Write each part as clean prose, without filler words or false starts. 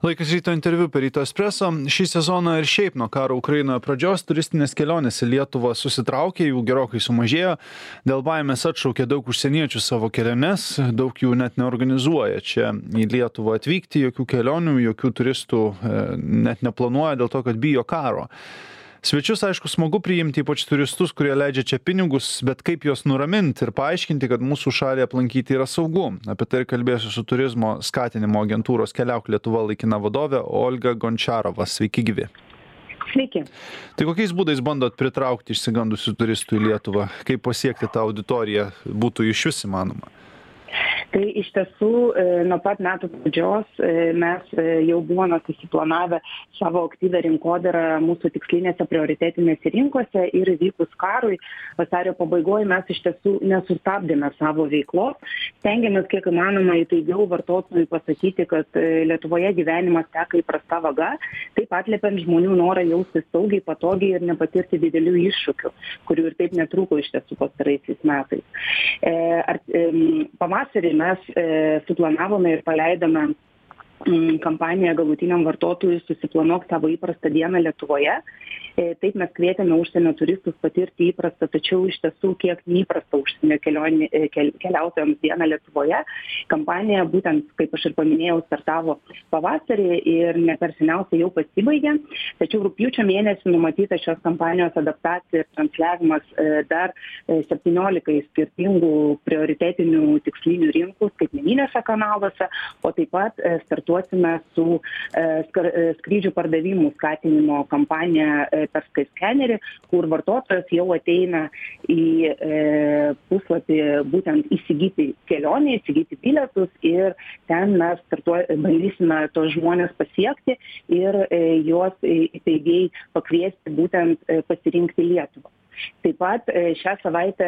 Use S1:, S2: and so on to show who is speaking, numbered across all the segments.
S1: Laikas ryto interviu per Ryto Espresso. Šį sezoną ir šiaip nuo karo Ukrainoje pradžios turistinės kelionės į Lietuvą susitraukė, jų gerokai sumažėjo. Dėl baimės atšaukė daug užsieniečių savo keliones, daug jų net neorganizuoja čia į Lietuvą atvykti, jokių kelionių, jokių turistų net neplanuoja dėl to, kad bijo karo. Svečius, aišku, smagu priimti, ypač turistus, kurie leidžia čia pinigus, bet kaip juos nuraminti ir paaiškinti, kad mūsų šalį aplankyti yra saugu. Apie tai ir kalbėsiu su turizmo skatinimo agentūros Keliauk Lietuva laikina vadovė Olga Gončarova. Sveiki gyvi.
S2: Sveiki.
S1: Tai kokiais būdais bandot pritraukti išsigandusių turistų į Lietuvą? Kaip pasiekti tą auditoriją būtų iš vis įmanoma?
S2: Tai iš tiesų nuo pat metų pradžios mes jau buvome susiplanavę savo aktyvią rinkodarą mūsų tikslinėse prioritetinėse rinkose ir įvykus karui vasario pabaigoje mes iš tiesų nesustabdėme savo veiklos. Stengiamės kiek įmanoma įtaigiau vartotojui pasakyti, kad Lietuvoje gyvenimas teka įprasta vaga, taip atliepiant žmonių norą jaustis saugiai, patogiai ir nepatirti didelių iššūkių, kurių ir taip netrūko iš tiesų pastaraisiais metais. Pavasarį mes suplanavome ir paleidome kampaniją galutiniam vartotojui Susiplanuok savo įprastą dieną Lietuvoje. Taip mes kvietėme užsienio turistus patirti įprastą, tačiau iš tiesų kiek neįprastą užsienio keliautojams dieną Lietuvoje. Kampanija būtent, kaip aš ir paminėjau, startavo pavasarį ir ne per seniausiai jau pasibaigė. Tačiau rugpjūčio mėnesį numatyta šios kampanijos adaptacija ir transliavimas dar 17 skirtingų prioritetinių tikslinių rinkų skaitmeniniuose kanaluose, o taip pat startuosime su skrydžių pardavimų skatinimo kampanija per Skyscannerį, kur vartotojas jau ateina į puslapį būtent įsigyti kelionę, įsigyti bilietus ir ten mes bandysime tos žmonės pasiekti ir juos įtaigiai pakviesti būtent pasirinkti Lietuvą. Taip pat šią savaitę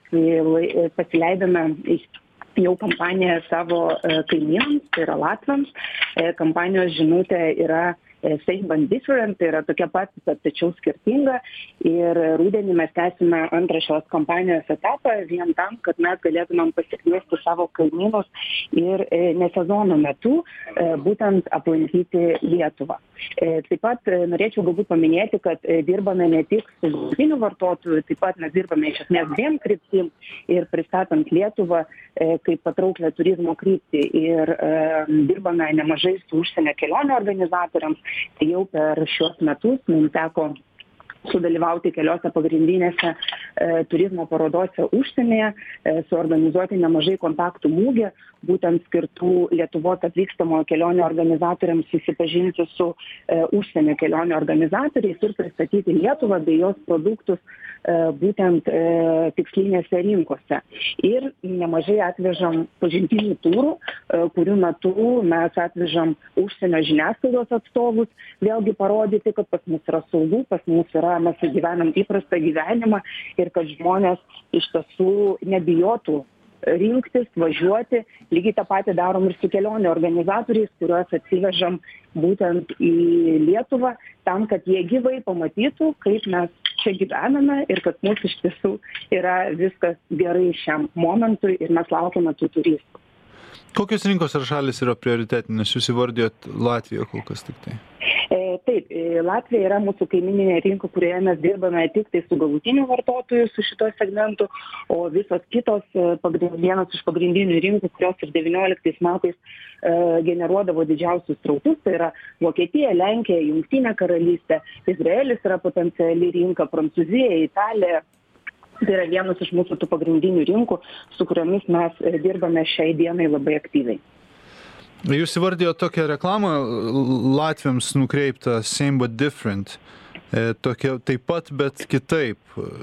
S2: pasileidome jau kampaniją savo kaimynams, tai yra latviams. Kampanijos žinutė yra Same but different, tai yra tokia pat, tačiau skirtinga. Ir rudenį mes tęsime antrą šios kampanijos etapą vien tam, kad mes galėtumėm pasikviesti savo kaimynus ir ne sezono metu būtent aplankyti Lietuvą. Taip pat norėčiau galbūt paminėti, kad dirbame ne tik su galutiniu vartotoju, taip pat mes dirbame iš esmės dviem kryptim ir pristatant Lietuvą kaip patrauklę turizmo kryptį ir dirbame nemažai su užsienio kelionių organizatoriams. Tai jau per šiuos metus mums teko sudalyvauti keliose pagrindinėse turizmo parodose užsienyje, suorganizuoti nemažai kontaktų mūgį, būtent skirtų Lietuvos atvykstamojo kelionių organizatoriams susipažinti su užsienio kelionių organizatoriais ir pristatyti Lietuvą bei jos produktus būtent tikslinėse rinkose. Ir nemažai atvežam pažintinių turų, kurių metu mes atvežam užsienio žiniasklaidos atstovus, vėlgi parodyti, kad pas mus yra saugu, pas mus yra, mes gyvenam įprastą gyvenimą ir kad žmonės iš tiesų nebijotų rinktis, važiuoti. Lygiai tą patį darom ir su kelionių organizatoriais, kuriuos atsivežam būtent į Lietuvą, tam, kad jie gyvai pamatytų, kaip mes čia gyvename ir kad mūsų iš tiesų yra viskas gerai šiam momentui ir mes laukiame tų turistų.
S1: Kokios rinkos ar šalis yra prioritetinės? Jūs įvardijot Latviją kol kas tik tai.
S2: Taip, Latvija yra mūsų kaimininė rinka, kurioje mes dirbame tik tai su galutiniu vartotoju, su šito segmentu, o visos kitos vienas iš pagrindinių rinkų, kurios ir 19 metais generuodavo didžiausius srautus, tai yra Vokietija, Lenkija, Jungtinė karalystė, Izraelis yra potenciali rinka, Prancūzija, Italija. Tai yra vienas iš mūsų tų pagrindinių rinkų, su kuriomis mes dirbame šiai dienai labai aktyviai.
S1: Jūs įvardėjo tokią reklamą latviams nukreiptą Same but different. Tokia taip pat, bet kitaip.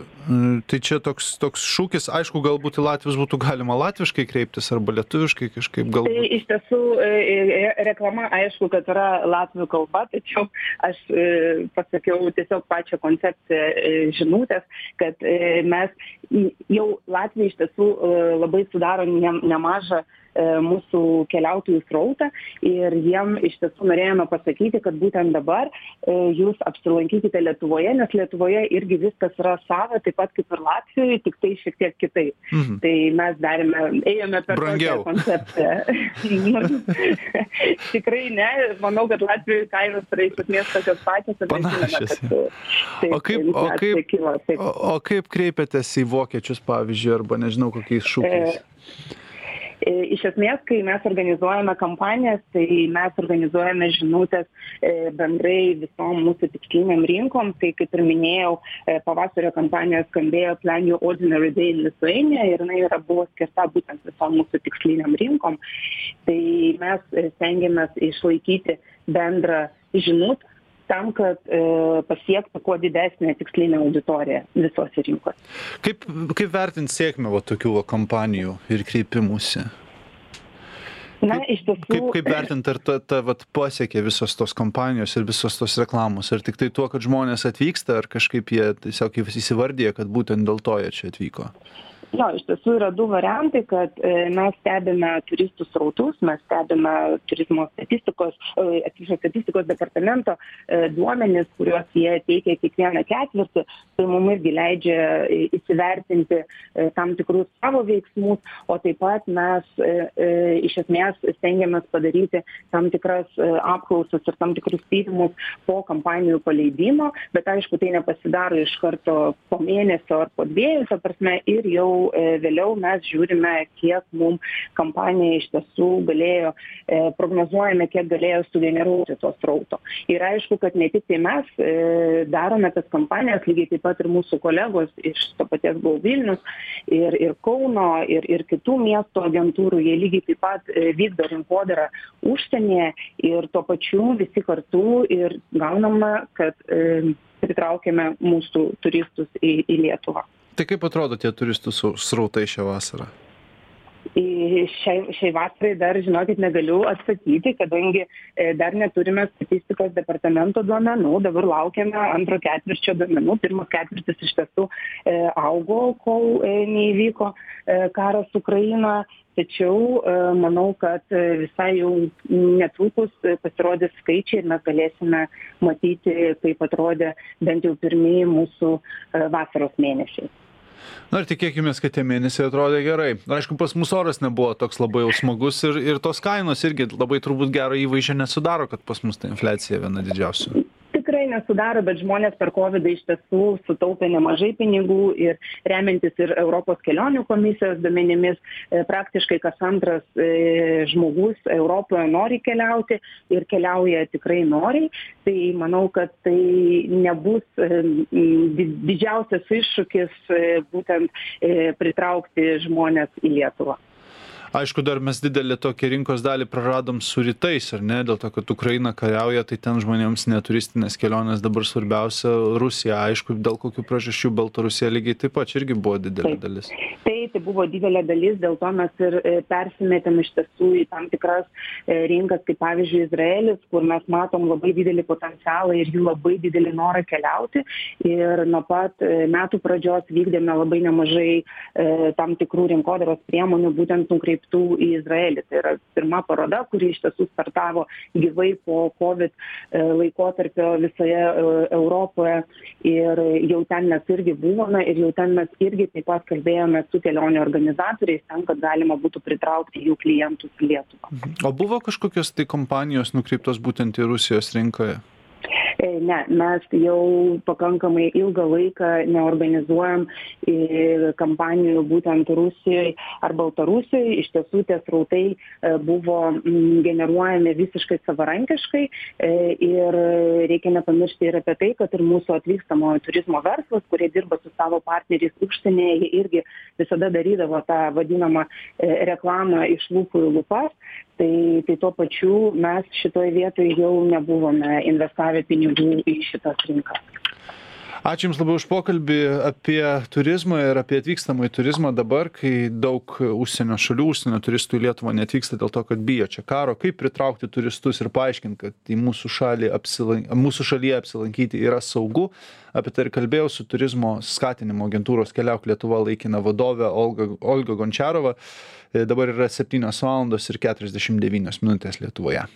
S1: Tai čia toks šūkis, aišku, galbūt į latvius būtų galima latviškai kreiptis arba lietuviškai kažkaip galbūt.
S2: Tai iš tiesų reklama, aišku, kad yra latvių kalba, tačiau aš pasakiau tiesiog pačią koncepciją žinutės, kad mes jau Latvija iš tiesų labai sudaro nemažą mūsų keliautojų srautą ir jiem iš tiesų norėjome pasakyti, kad būtent dabar jūs apsilankykite Lietuvoje, nes Lietuvoje irgi viskas yra sava, taip pat kaip ir Latvijoje, tik tai šiek tiek kitaip. Tai mes ėjome per tokią koncepciją. Tikrai ne, manau, kad Latvijoje kainos yra iš esmės tokios pačios.
S1: Panašios. O kaip kreipiatės į vokiečius, pavyzdžiui, arba nežinau, kokiais šūkiais?
S2: Iš esmės, kai mes organizuojame kampanijas, tai mes organizuojame žinutės bendrai visom mūsų tiksliniam rinkom. Tai kaip ir minėjau, pavasario kampanija skambėjo Plan Your Ordinary Day in Lithuania ir jinai buvo skirta būtent visom mūsų tiksliniam rinkom. Tai mes stengiamės išlaikyti bendrą žinutę tam, kad pasiektų kuo didesnę tikslinę auditoriją visose rinkose.
S1: Kaip vertinti sėkmę tokių kampanijų ir kreipimusi?
S2: Na, iš tiesų...
S1: Kaip vertinti, ar pasiekė visos tos kampanijos ir visos tos reklamos? Ar tik tai tuo, kad žmonės atvyksta, ar kažkaip jie tiesiog įsivardė, kad būtent dėl to jie čia atvyko?
S2: Jo, iš tiesų yra du variantai, kad mes stebime turistų srautus, mes stebime statistikos departamento duomenis, kuriuos jie teikia kiekvieną ketvirtį, tai mums irgi leidžia įsivertinti tam tikrus savo veiksmus, o taip pat mes iš esmės stengiamės padaryti tam tikras apklausas ir tam tikrus tyrimus po kampanijų paleidimo, bet aišku, tai nepasidaro iš karto po mėnesio ar po dviejų, ta prasme, ir jau vėliau mes žiūrime, kiek mums kampanija iš tiesų galėjo, prognozuojame, kiek galėjo sugeneruoti to srauto. Ir aišku, kad ne tik tai mes darome tas kampanijas, lygiai taip pat ir mūsų kolegos iš to paties Go Vilnius ir Kauno ir kitų miesto agentūrų, jie lygiai taip pat vykdo rinkodarą užsienyje ir tuo pačiu visi kartu ir gauname, kad pritraukėme mūsų turistus į Lietuvą.
S1: Tai kaip atrodo tie turistų srautai šią vasarą?
S2: Šiai vasarai dar, žinokit, negaliu atsakyti, kadangi dar neturime statistikos departamento duomenų, dabar laukiame antro ketvirčio duomenų. Pirmas ketvirtis iš tiesų augo, kol neįvyko karas Ukrainoje, tačiau manau, kad visai jau netrukus pasirodys skaičiai ir mes galėsime matyti, kaip atrodė bent jau pirmieji mūsų vasaros mėnesiai.
S1: Na ir tikėkimės, kad tie mėnesiai atrodė gerai. Aišku, pas mus oras nebuvo toks labai jau smagus ir tos kainos irgi labai turbūt gero įvaizdžio nesudaro, kad pas mus ta infliacija viena didžiausių.
S2: Tikrai nesudaro, bet žmonės per COVID iš tiesų sutaupė nemažai pinigų ir remiantis ir Europos kelionių komisijos duomenimis, praktiškai kas antras žmogus Europoje nori keliauti ir keliauja tikrai noriai. Tai manau, kad tai nebus didžiausias iššūkis būtent pritraukti žmonės į Lietuvą.
S1: Aišku, dar mes didelį tokią rinkos dalį praradom su rytais, ar ne? Dėl to, kad Ukraina kariauja, tai ten žmonėms neturistinės kelionės dabar svarbiausia. Rusija, aišku, dėl kokių priežasčių, Baltarusija lygiai taip pat irgi buvo didelė dalis.
S2: Tai buvo didelė dalis, dėl to mes ir persimetėm iš tiesų į tam tikras rinkas, kaip pavyzdžiui Izraelis, kur mes matom labai didelį potencialą ir jų labai didelį norą keliauti. Ir nuo pat metų pradžios vykdėme labai nemažai tam tikrų rinkodaros priemonių būtent nukreiptų į Izraelį. Tai yra pirma paroda, kuri iš tiesų startavo gyvai po COVID laikotarpio visoje Europoje. Ir jau ten mes irgi buvome ir jau ten mes irgi taip pat kalbėjome su kelionių organizatoriais, tam, kad galima būtų pritraukti jų klientus į Lietuvą.
S1: O buvo kažkokios tai kompanijos nukreiptos būtent į Rusijos rinkoje?
S2: Ne, mes jau pakankamai ilgą laiką neorganizuojam kampanijų būtent Rusijoje ar Baltarusijoje. Iš tiesų tie srautai buvo generuojami visiškai savarankiškai ir reikia nepamiršti ir apie tai, kad ir mūsų atvykstamojo turizmo verslas, kurie dirba su savo partneriais užsienyje, jie irgi visada darydavo tą vadinamą reklamą iš lūpų į lūpas. Tai tuo pačiu mes šitoje vietoje jau nebuvome investavę pinigų į šitas rinkas.
S1: Ačiū Jums labai už pokalbį apie turizmą ir apie atvykstamą į turizmą dabar, kai daug užsienio šalių, užsienio turistų į Lietuvą neatvyksta dėl to, kad bijo čia karo. Kaip pritraukti turistus ir paaiškinti, kad į mūsų šalyje apsilankyti yra saugu. Apie tai ir kalbėjau su turizmo skatinimo agentūros Keliauk Lietuva laikina vadovė Olga Gončiarova. Dabar yra 7:49 Lietuvoje.